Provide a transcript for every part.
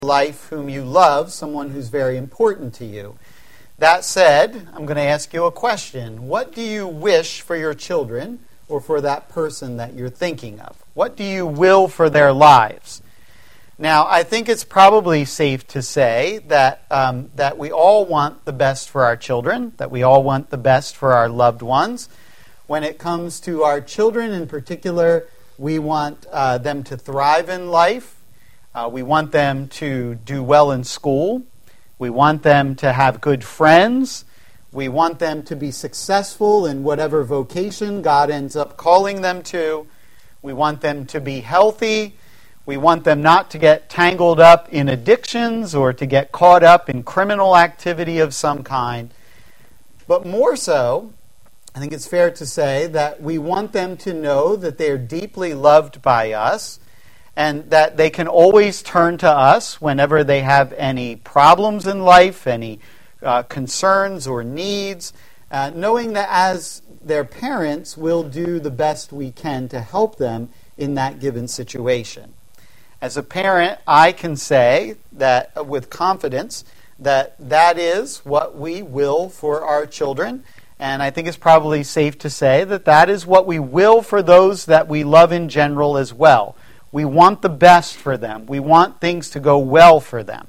life whom you love, someone who's very important to you. That said, I'm going to ask you a question. What do you wish for your children or for that person that you're thinking of? What do you will for their lives? Now, I think it's probably safe to say that that we all want the best for our children, that we all want the best for our loved ones. When it comes to our children in particular, we want them to thrive in life. We want them to do well in school. We want them to have good friends. We want them to be successful in whatever vocation God ends up calling them to. We want them to be healthy. We want them not to get tangled up in addictions or to get caught up in criminal activity of some kind. But more so, I think it's fair to say that we want them to know that they are deeply loved by us and that they can always turn to us whenever they have any problems in life, any concerns or needs, knowing that as their parents, we'll do the best we can to help them in that given situation. As a parent, I can say that with confidence that that is what we will for our children. And I think it's probably safe to say that that is what we will for those that we love in general as well. We want the best for them. We want things to go well for them.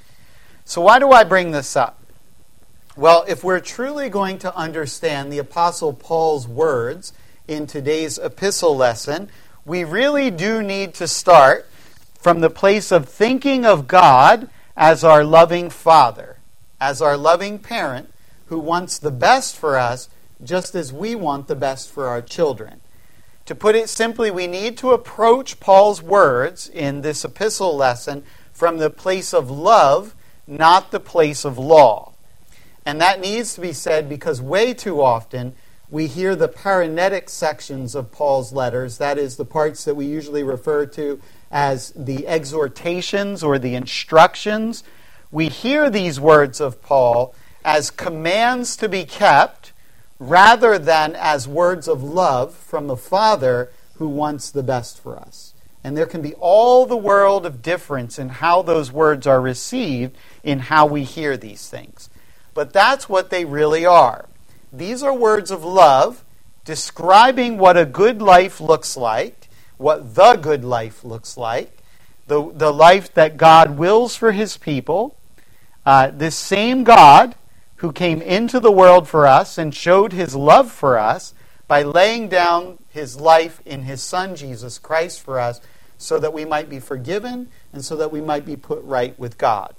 So why do I bring this up? Well, if we're truly going to understand the Apostle Paul's words in today's epistle lesson, we really do need to start from the place of thinking of God as our loving Father, as our loving parent who wants the best for us just as we want the best for our children. To put it simply, we need to approach Paul's words in this epistle lesson from the place of love, not the place of law. And that needs to be said because way too often we hear the paranetic sections of Paul's letters, that is, the parts that we usually refer to as the exhortations or the instructions. We hear these words of Paul as commands to be kept, rather than as words of love from a Father who wants the best for us. And there can be all the world of difference in how those words are received in how we hear these things. But that's what they really are. These are words of love describing what a good life looks like, what the good life looks like, the life that God wills for His people. This same God who came into the world for us and showed His love for us by laying down His life in His Son, Jesus Christ, for us, so that we might be forgiven and so that we might be put right with God.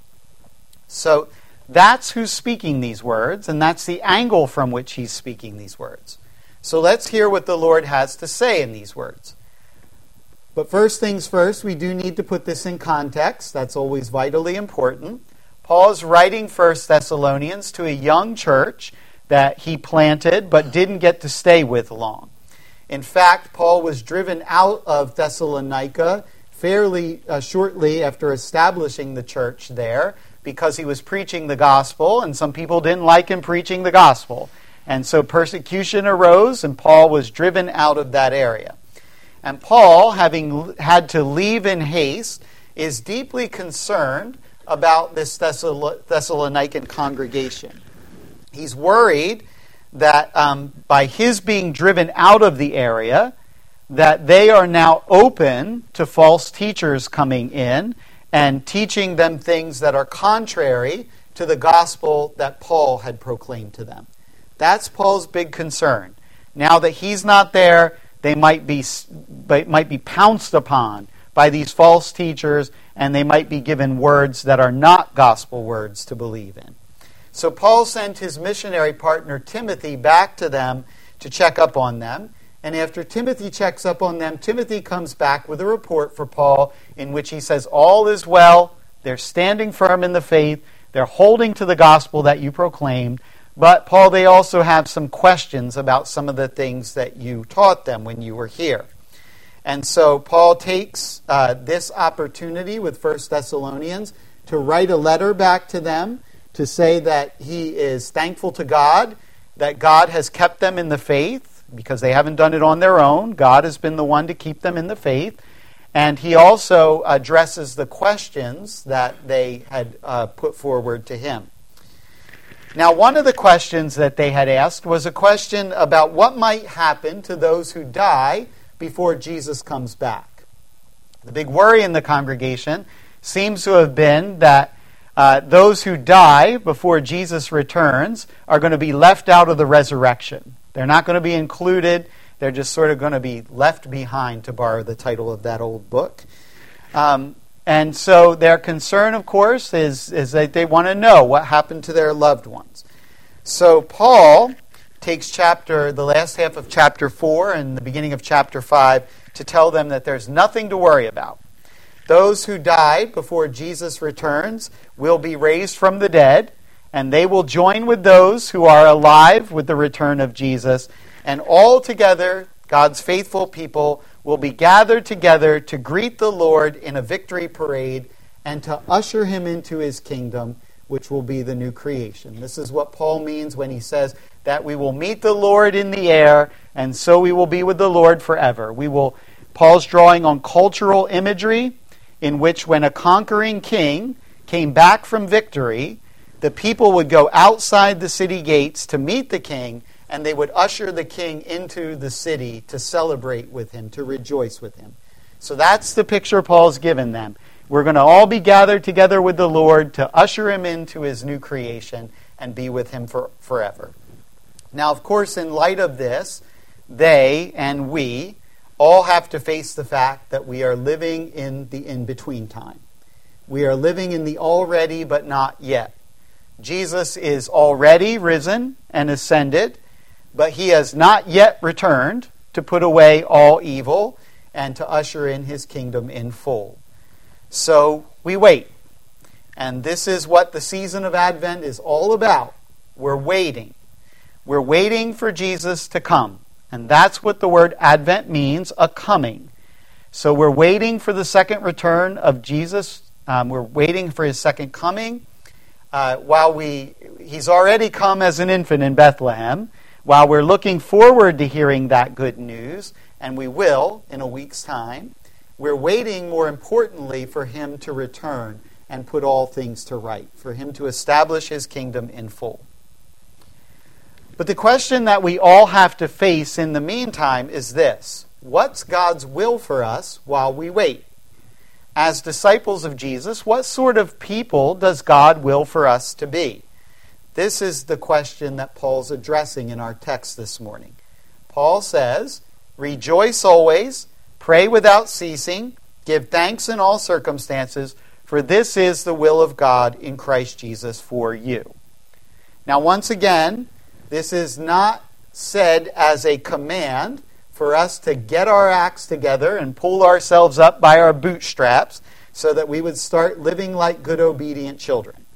So that's who's speaking these words, and that's the angle from which He's speaking these words. So let's hear what the Lord has to say in these words. But first things first, we do need to put this in context. That's always vitally important. Paul is writing 1 Thessalonians to a young church that he planted but didn't get to stay with long. In fact, Paul was driven out of Thessalonica fairly shortly after establishing the church there because he was preaching the gospel, and some people didn't like him preaching the gospel. And so persecution arose, and Paul was driven out of that area. And Paul, having had to leave in haste, is deeply concerned about this Thessalonican congregation. He's worried that by his being driven out of the area, that they are now open to false teachers coming in and teaching them things that are contrary to the gospel that Paul had proclaimed to them. That's Paul's big concern. Now that he's not there, they might be pounced upon by these false teachers, and they might be given words that are not gospel words to believe in. So Paul sent his missionary partner Timothy back to them to check up on them. And after Timothy checks up on them, Timothy comes back with a report for Paul in which he says, all is well, they're standing firm in the faith, they're holding to the gospel that you proclaimed. But Paul, they also have some questions about some of the things that you taught them when you were here. And so Paul takes this opportunity with 1 Thessalonians to write a letter back to them to say that he is thankful to God, that God has kept them in the faith, because they haven't done it on their own. God has been the one to keep them in the faith. And he also addresses the questions that they had put forward to him. Now, one of the questions that they had asked was a question about what might happen to those who die before Jesus comes back. The big worry in the congregation seems to have been that those who die before Jesus returns are going to be left out of the resurrection. They're not going to be included. They're just sort of going to be left behind, to borrow the title of that old book. And so their concern, of course, is that they want to know what happened to their loved ones. So Paul takes the last half of chapter 4 and the beginning of chapter 5 to tell them that there's nothing to worry about. Those who died before Jesus returns will be raised from the dead, and they will join with those who are alive with the return of Jesus. And all together, God's faithful people will be gathered together to greet the Lord in a victory parade and to usher him into his kingdom, which will be the new creation. This is what Paul means when he says that we will meet the Lord in the air, and so we will be with the Lord forever. Paul's drawing on cultural imagery in which when a conquering king came back from victory, the people would go outside the city gates to meet the king, and they would usher the king into the city to celebrate with him, to rejoice with him. So that's the picture Paul's given them. We're going to all be gathered together with the Lord to usher him into his new creation and be with him forever. Now, of course, in light of this, they and we all have to face the fact that we are living in the in-between time. We are living in the already but not yet. Jesus is already risen and ascended, but he has not yet returned to put away all evil and to usher in his kingdom in full. So we wait. And this is what the season of Advent is all about. We're waiting. We're waiting for Jesus to come. And that's what the word Advent means, a coming. So we're waiting for the second return of Jesus. We're waiting for his second coming. He's already come as an infant in Bethlehem. While we're looking forward to hearing that good news, and we will in a week's time, we're waiting, more importantly, for him to return and put all things to right, for him to establish his kingdom in full. But the question that we all have to face in the meantime is this: what's God's will for us while we wait? As disciples of Jesus, what sort of people does God will for us to be? This is the question that Paul's addressing in our text this morning. Paul says, "Rejoice always, pray without ceasing, give thanks in all circumstances, for this is the will of God in Christ Jesus for you." Now, once again, this is not said as a command for us to get our acts together and pull ourselves up by our bootstraps so that we would start living like good, obedient children.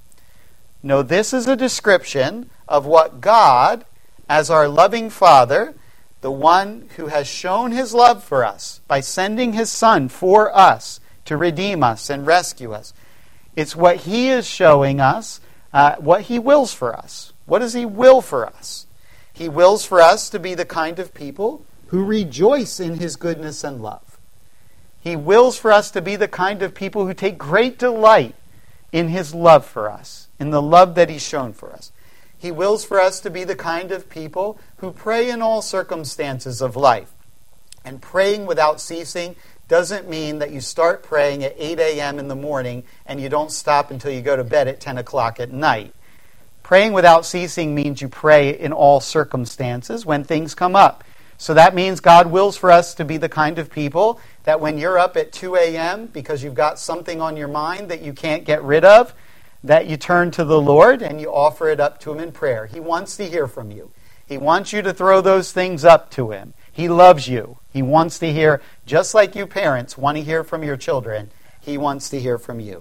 No, this is a description of what God, as our loving Father, the one who has shown his love for us by sending his Son for us to redeem us and rescue us. It's what he is showing us, what he wills for us. What does he will for us? He wills for us to be the kind of people who rejoice in his goodness and love. He wills for us to be the kind of people who take great delight in his love for us, in the love that he's shown for us. He wills for us to be the kind of people who pray in all circumstances of life. And praying without ceasing doesn't mean that you start praying at 8 a.m. in the morning and you don't stop until you go to bed at 10 o'clock at night. Praying without ceasing means you pray in all circumstances when things come up. So that means God wills for us to be the kind of people that when you're up at 2 a.m. because you've got something on your mind that you can't get rid of, that you turn to the Lord and you offer it up to him in prayer. He wants to hear from you. He wants you to throw those things up to him. He loves you. He wants to hear, just like you parents want to hear from your children, he wants to hear from you.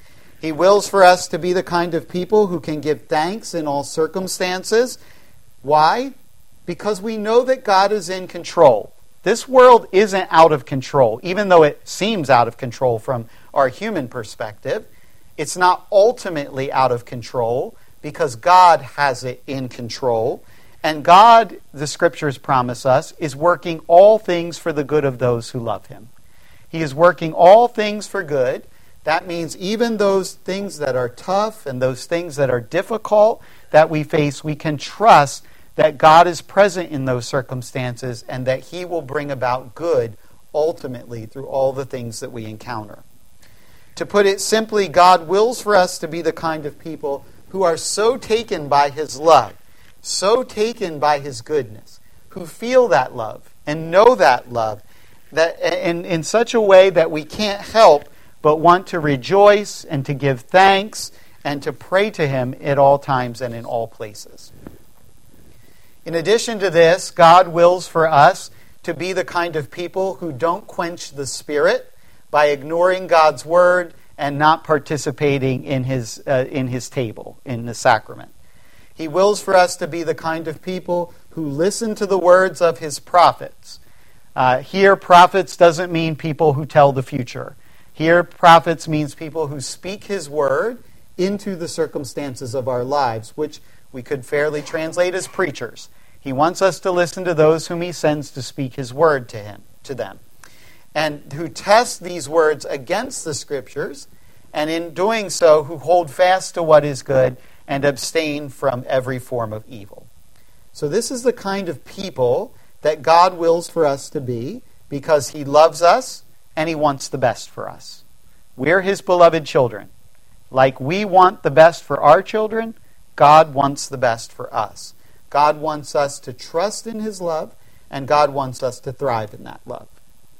He wills for us to be the kind of people who can give thanks in all circumstances. Why? Because we know that God is in control. This world isn't out of control, even though it seems out of control from our human perspective. It's not ultimately out of control because God has it in control. And God, the Scriptures promise us, is working all things for the good of those who love him. He is working all things for good. That means even those things that are tough and those things that are difficult that we face, we can trust that God is present in those circumstances and that He will bring about good ultimately through all the things that we encounter. To put it simply, God wills for us to be the kind of people who are so taken by His love, so taken by His goodness, who feel that love and know that love, that in such a way that we can't help but want to rejoice and to give thanks and to pray to Him at all times and in all places. In addition to this, God wills for us to be the kind of people who don't quench the Spirit by ignoring God's Word and not participating in His table, in the sacrament. He wills for us to be the kind of people who listen to the words of His prophets. Here, prophets doesn't mean people who tell the future. Here, prophets means people who speak His word into the circumstances of our lives, which we could fairly translate as preachers. He wants us to listen to those whom He sends to speak His word to them, and who test these words against the Scriptures, and in doing so, who hold fast to what is good and abstain from every form of evil. So this is the kind of people that God wills for us to be because He loves us and He wants the best for us. We're His beloved children. Like we want the best for our children, God wants the best for us. God wants us to trust in His love, and God wants us to thrive in that love.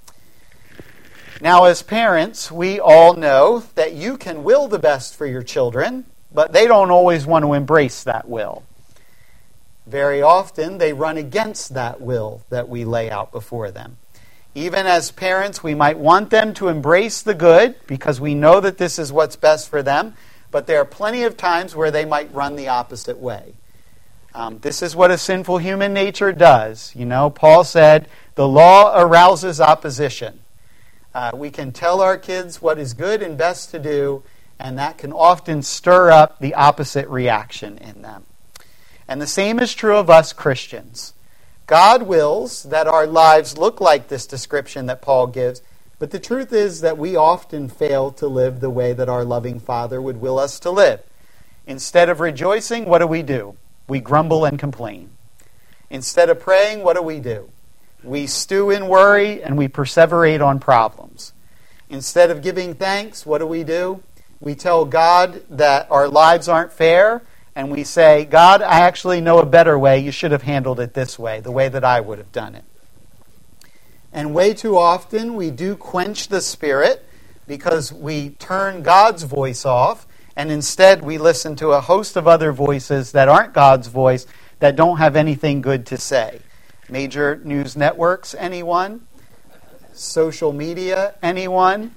Now, as parents, we all know that you can will the best for your children, but they don't always want to embrace that will. Very often, they run against that will that we lay out before them. Even as parents, we might want them to embrace the good because we know that this is what's best for them, but there are plenty of times where they might run the opposite way. This is what a sinful human nature does. You know, Paul said, the law arouses opposition. We can tell our kids what is good and best to do, and that can often stir up the opposite reaction in them. And the same is true of us Christians. God wills that our lives look like this description that Paul gives, but the truth is that we often fail to live the way that our loving Father would will us to live. Instead of rejoicing, what do? We grumble and complain. Instead of praying, what do? We stew in worry and we perseverate on problems. Instead of giving thanks, what do? We tell God that our lives aren't fair, and we say, God, I actually know a better way. You should have handled it this way, the way that I would have done it. And way too often we do quench the Spirit because we turn God's voice off, and instead we listen to a host of other voices that aren't God's voice, that don't have anything good to say. Major news networks, anyone? Social media, anyone?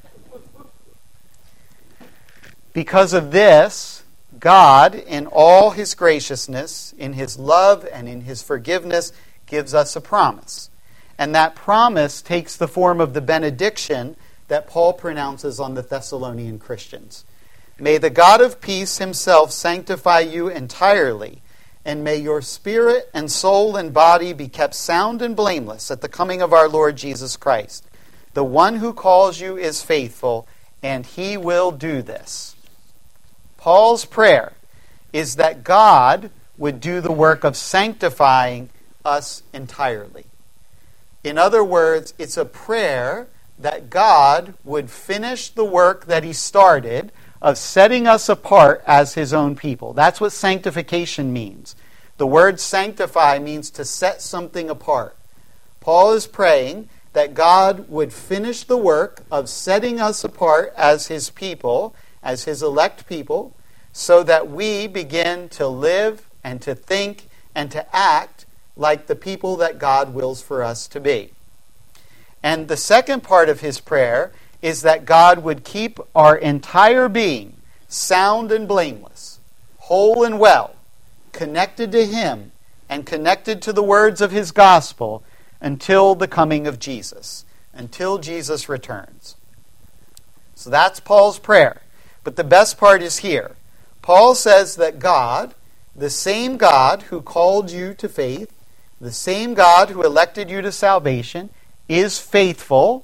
Because of this, God, in all His graciousness, in His love, and in His forgiveness, gives us a promise. And that promise takes the form of the benediction that Paul pronounces on the Thessalonian Christians. May the God of peace Himself sanctify you entirely, and may your spirit and soul and body be kept sound and blameless at the coming of our Lord Jesus Christ. The one who calls you is faithful, and He will do this. Paul's prayer is that God would do the work of sanctifying us entirely. In other words, it's a prayer that God would finish the work that He started of setting us apart as His own people. That's what sanctification means. The word sanctify means to set something apart. Paul is praying that God would finish the work of setting us apart as His people, as His elect people, so that we begin to live and to think and to act like the people that God wills for us to be. And the second part of his prayer is that God would keep our entire being sound and blameless, whole and well, connected to Him and connected to the words of His gospel until the coming of Jesus, until Jesus returns. So that's Paul's prayer. But the best part is here. Paul says that God, the same God who called you to faith, the same God who elected you to salvation, is faithful,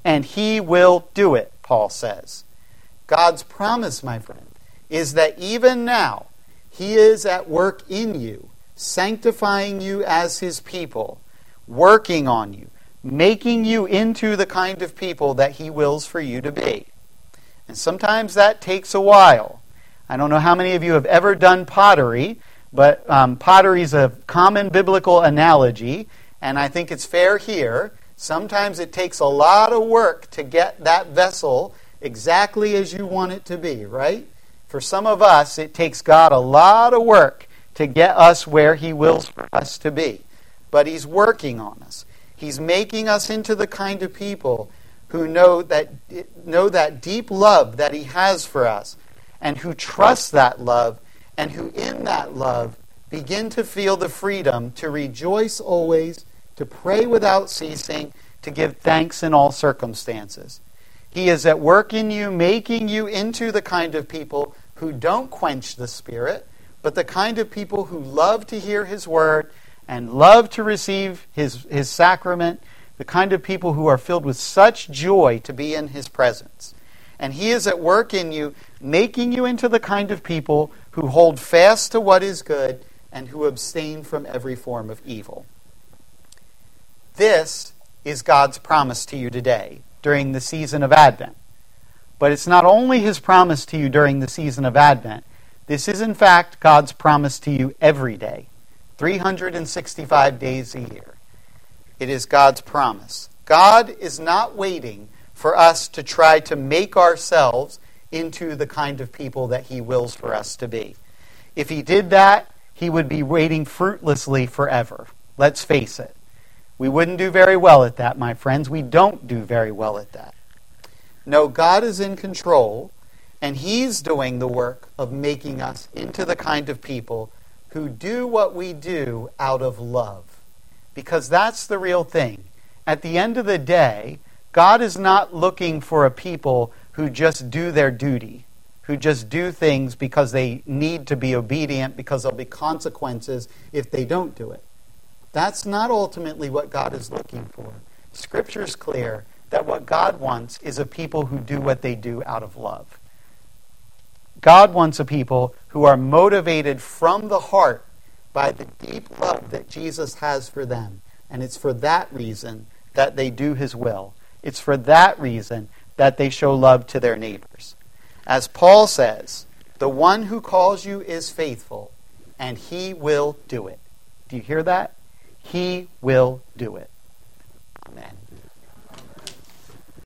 and He will do it, Paul says. God's promise, my friend, is that even now He is at work in you, sanctifying you as His people, working on you, making you into the kind of people that He wills for you to be. And sometimes that takes a while. I don't know how many of you have ever done pottery, but pottery is a common biblical analogy, and I think it's fair here. Sometimes it takes a lot of work to get that vessel exactly as you want it to be, right? For some of us, it takes God a lot of work to get us where He wills for us to be. But He's working on us. He's making us into the kind of people who know that deep love that He has for us, and who trust that love, and who in that love begin to feel the freedom to rejoice always, to pray without ceasing, to give thanks in all circumstances. He is at work in you, making you into the kind of people who don't quench the Spirit, but the kind of people who love to hear His word and love to receive His sacrament, the kind of people who are filled with such joy to be in His presence. And He is at work in you, making you into the kind of people who hold fast to what is good and who abstain from every form of evil. This is God's promise to you today during the season of Advent. But it's not only His promise to you during the season of Advent. This is, in fact, God's promise to you every day, 365 days a year. It is God's promise. God is not waiting for us to try to make ourselves into the kind of people that He wills for us to be. If He did that, He would be waiting fruitlessly forever. Let's face it. We wouldn't do very well at that, my friends. We don't do very well at that. No, God is in control, and He's doing the work of making us into the kind of people who do what we do out of love. Because that's the real thing. At the end of the day, God is not looking for a people who just do their duty, who just do things because they need to be obedient, because there'll be consequences if they don't do it. That's not ultimately what God is looking for. Scripture's clear that what God wants is a people who do what they do out of love. God wants a people who are motivated from the heart by the deep love that Jesus has for them. And it's for that reason that they do His will. It's for that reason that they show love to their neighbors. As Paul says, the one who calls you is faithful, and He will do it. Do you hear that? He will do it. Amen.